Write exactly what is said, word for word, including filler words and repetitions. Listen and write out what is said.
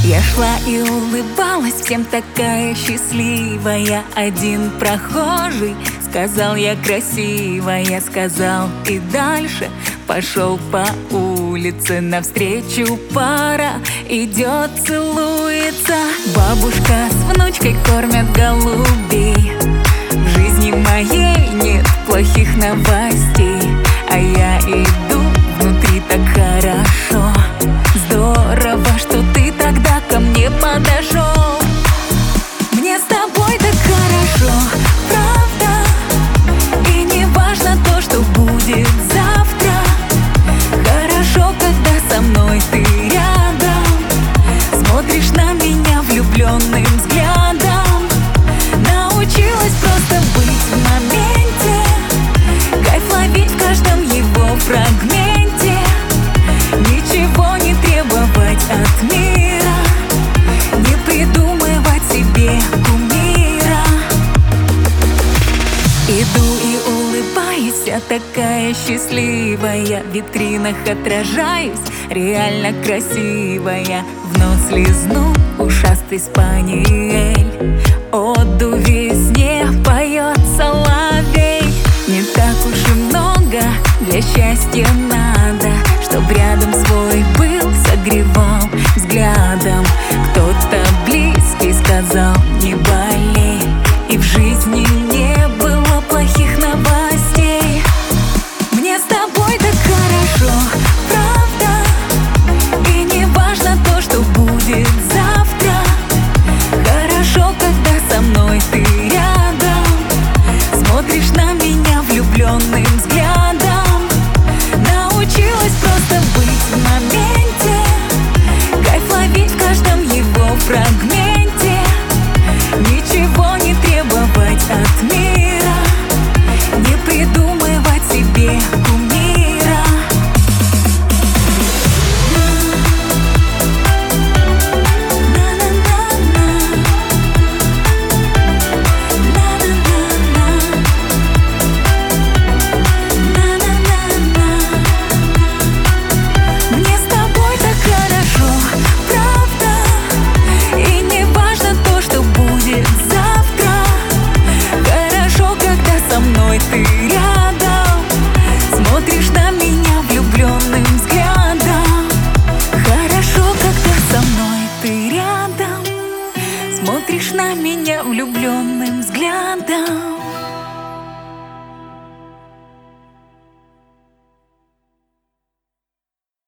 Я шла и улыбалась, всем такая счастливая. Один прохожий сказал: я красивая. Сказал и дальше пошел по улице. Навстречу пара идет, целуется. Бабушка с внучкой кормят голубей. В жизни моей нет плохих новостей, а я иду, внутри так хорошо. Здорово, что ты тогда ко мне подошел. Мне с тобой так хорошо, правда. И не важно то, что будет завтра. Хорошо, когда со мной ты рядом. Смотришь на меня влюбленным взглядом. Научилась просто быть в моменте, кайф ловить в каждом его фрагменте. Ничего не требовать от мира, не придумывать себе кумира. Иду и улыбаюсь, я такая счастливая. В витринах отражаюсь, реально красивая. В нос лизну ушастый спаниель. Оду весне поет соловей. Не так уж и много для счастья надо, чтоб рядом свой был, согревал взглядом. Кто-то близкий сказал: не болей. И в жизни не было плохих новостей. Мне с тобой так хорошо, правда. И не важно то, что будет завтра. Хорошо, когда со мной ты рядом. Смотришь на меня влюбленным взглядом. Научилась просто быть в моменте, кайф ловить в каждом его фрагменте. Ничего не требовать от мира, не придумывать себе кумира. Мне с тобой так хорошо, правда. И не важно то, что будет завтра. Хорошо, когда со мной ты рядом. Смотришь на меня влюбленным взглядом. Хорошо, когда со мной ты рядом. Смотришь на меня влюбленным взглядом.